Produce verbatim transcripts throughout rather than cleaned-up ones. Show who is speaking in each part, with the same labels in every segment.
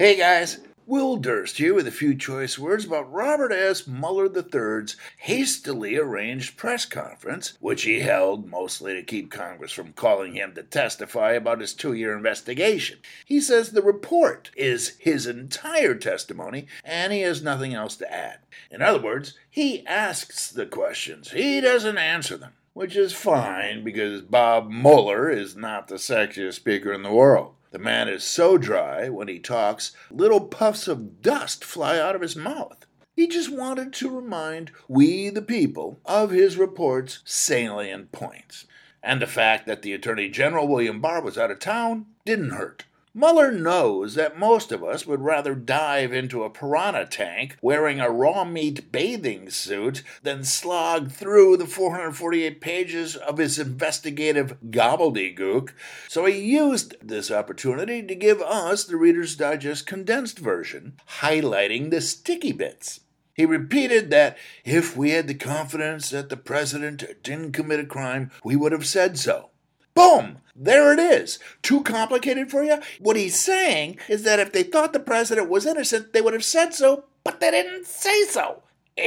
Speaker 1: Hey guys, Will Durst here with a few choice words about Robert S. Mueller the third's hastily arranged press conference, which he held mostly to keep Congress from calling him to testify about his two-year investigation. He says the report is his entire testimony and he has nothing else to add. In other words, he asks the questions, he doesn't answer them, which is fine because Bob Mueller is not the sexiest speaker in the world. The man is so dry, when he talks, little puffs of dust fly out of his mouth. He just wanted to remind we, the people, of his report's salient points. And the fact that the Attorney General, William Barr, was out of town didn't hurt. Mueller knows that most of us would rather dive into a piranha tank wearing a raw meat bathing suit than slog through the four hundred forty-eight pages of his investigative gobbledygook, so he used this opportunity to give us the Reader's Digest condensed version, highlighting the sticky bits. He repeated that if we had the confidence that the president didn't commit a crime, we would have said so. Boom! There it is. Too complicated for you? What he's saying is that if they thought the president was innocent, they would have said so, but they didn't say so.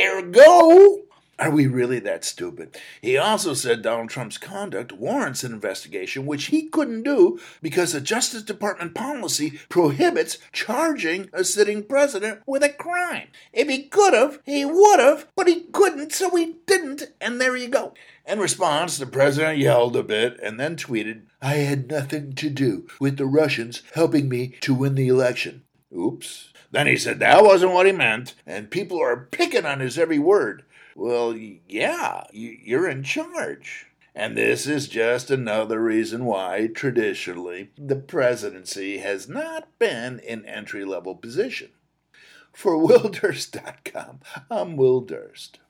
Speaker 1: Ergo, are we really that stupid? He also said Donald Trump's conduct warrants an investigation, which he couldn't do because the Justice Department policy prohibits charging a sitting president with a crime. If he could have, he would have, but he couldn't, so he didn't, and there you go. In response, the president yelled a bit and then tweeted, "I had nothing to do with the Russians helping me to win the election." Oops. Then he said that wasn't what he meant, and people are picking on his every word. Well, yeah, you're in charge. And this is just another reason why, traditionally, the presidency has not been an entry-level position. For Will Durst dot com, I'm Will Durst.